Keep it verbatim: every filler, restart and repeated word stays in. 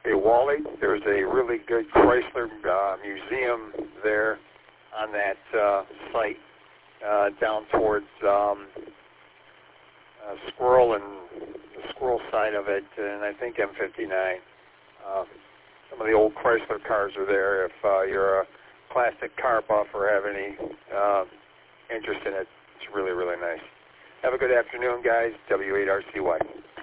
Hey, Wally, there's a really good Chrysler uh, museum there on that uh, site uh, down towards um, uh, Squirrel and the Squirrel side of it, and I think M fifty-nine. Uh, some of the old Chrysler cars are there. If uh, you're a classic car buff or have any uh, interest in it, it's really, really nice. Have a good afternoon, guys. W eight R C Y.